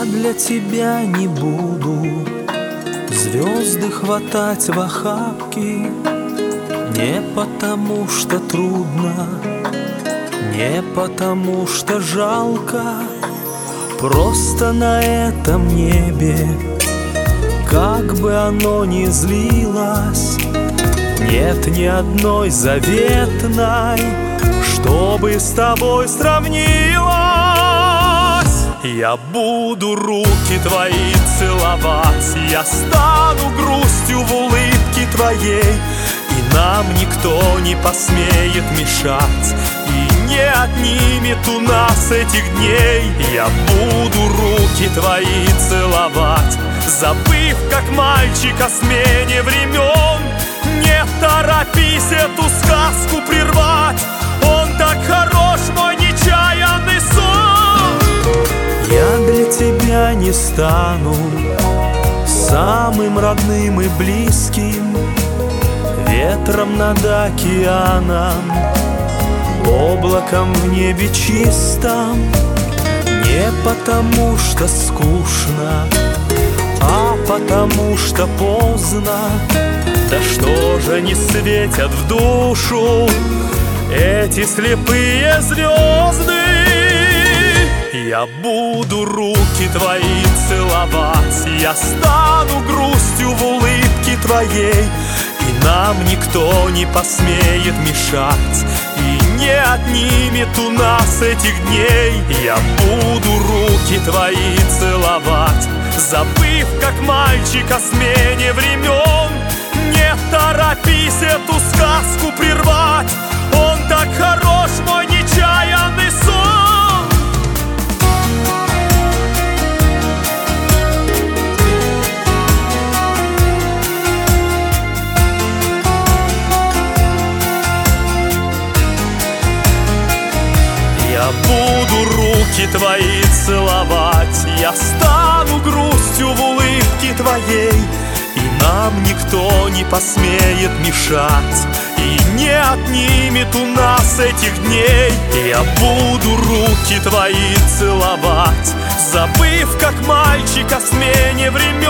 Я для тебя не буду звезды хватать в охапки, не потому что трудно, не потому что жалко. Просто на этом небе, как бы оно ни злилось, нет ни одной заветной, чтобы с тобой сравнилась. Я буду руки твои целовать, я стану грустью в улыбке твоей, и нам никто не посмеет мешать, и не отнимет у нас этих дней. Я буду руки твои целовать, забыв, как мальчик, о смене времен. Не торопись эту сказку прервать, он так хорош, мой нечаянный сон. Я для тебя не стану самым родным и близким, ветром над океаном, облаком в небе чистом. Не потому что скучно, а потому что поздно. Да что же не светят в душу эти слепые звезды? Я буду руки твои целовать, я стану грустью в улыбке твоей, и нам никто не посмеет мешать, и не отнимет у нас этих дней. Я буду руки твои целовать, забыв, как мальчик, о смене времен. Не торопись эту сказку прервать, он так хорош, мой нечаянный сон. Я буду руки твои целовать, я стану грустью в улыбке твоей, и нам никто не посмеет мешать, и не отнимет у нас этих дней. Я буду руки твои целовать, забыв, как мальчик, о смене времен.